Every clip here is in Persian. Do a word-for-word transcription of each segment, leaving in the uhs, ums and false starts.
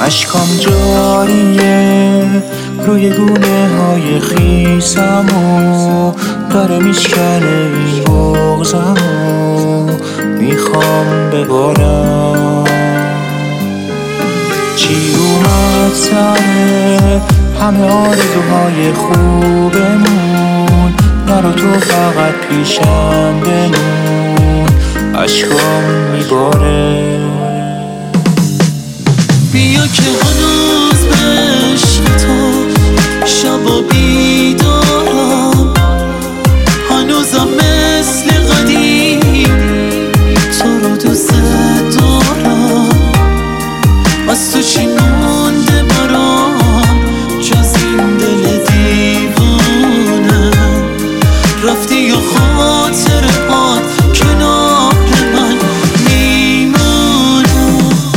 اشکام جاریه روی گونه های خیسمو، داره میشکنه این بغضمو، میخوام ببارم. چی اومد سره همه آرزوهای خوبمون، نرو تو فقط پیشم بمون، اشکام میباره. بیا که هنوز به عشق تو شبا بیدارم، هنوزم مثل قدیم تو رو دوست دارم. از تو چی مونده برام جز این دل دیوونه؟ رفتی یا خاطرات کنار من میمونه؟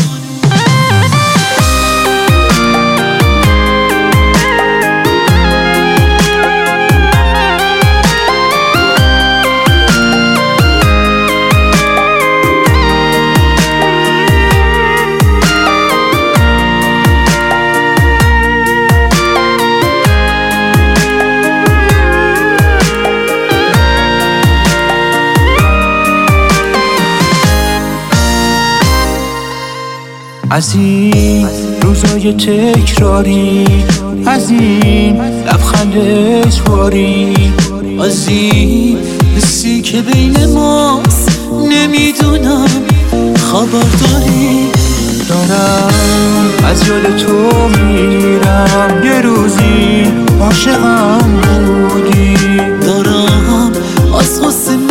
از این روزای تکراری، از این لبخند اجباری، از این حسی که بین ماست نمیدونم خبر داری. دارم از یاد تو میرم، یه روزی عاشقم بودی. دارم از غصه